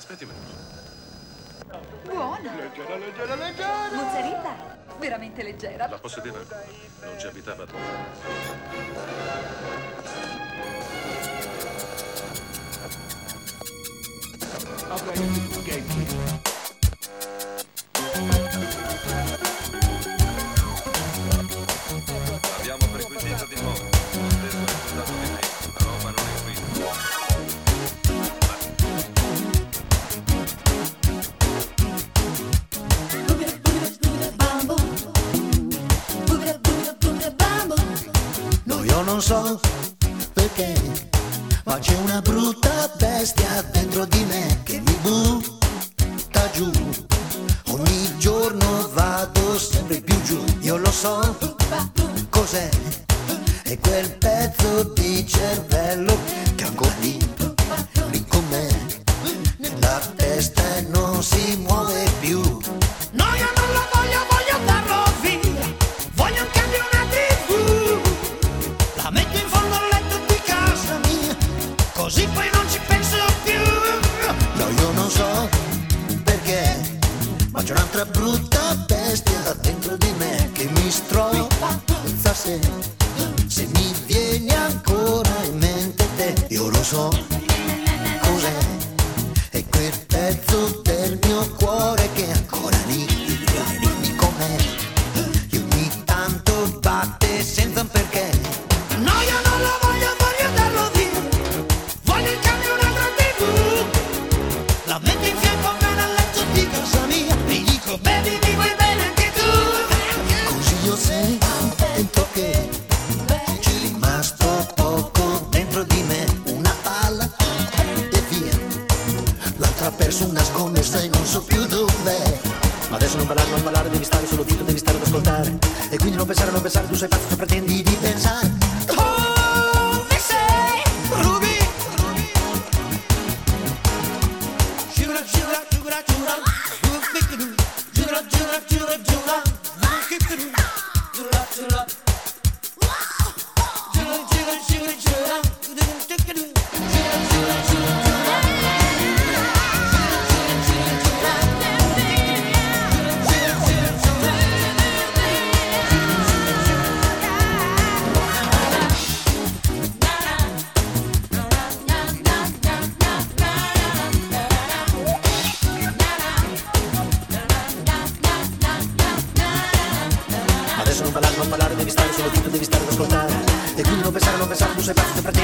Aspetti un minuto. Buona. Leggera, leggera, leggera. Mozzarella. Veramente leggera. La possedeva? Non ci abitava tu. Abbiamo perquisito di nuovo. Lo stesso risultato di me. La roba non è qui. No, io non so perché, ma c'è una brutta bestia dentro di me che mi butta giù. Ogni giorno vado sempre più giù. Io lo so cos'è, è quel pezzo di cervello che ancora lì con me nella testa e non si muove più. No, io non lo voglio darlo via. Voglio un cambio, una TV. La metto in fondo al letto di casa mia, così poi non ci penso più. No, io non so perché, ma c'è un'altra brutta bestia dentro di me che mi strozza se mi vieni ancora in mente te. Io lo so cos'è, è quel pezzo del mio cuore che è ancora lì con me, che ogni tanto batte senza un perché. No, io non lo voglio darlo via. Voglio in cambio un'altra TV. La metto in fianco a me nel letto di casa mia. Mi dico bevi, mi vuoi bene anche tu. Così io sento che c'è rimasto poco dentro di me. Una palla e via. L'altra ha perso una scommessa e non so più dov'è. Ma adesso non parlare, devi stare solo zitto, devi stare ad ascoltare. E quindi non pensare, tu sei pazzo se pretendi di pensare. Come sei, Ruby? Giura, giura, giura, giura. Giura, giura, giura, giura. Giura, giura. Adesso non parlare, devi stare solo zitto, devi stare ad ascoltare. E quindi non pensare, tu sei pazzo se pretendi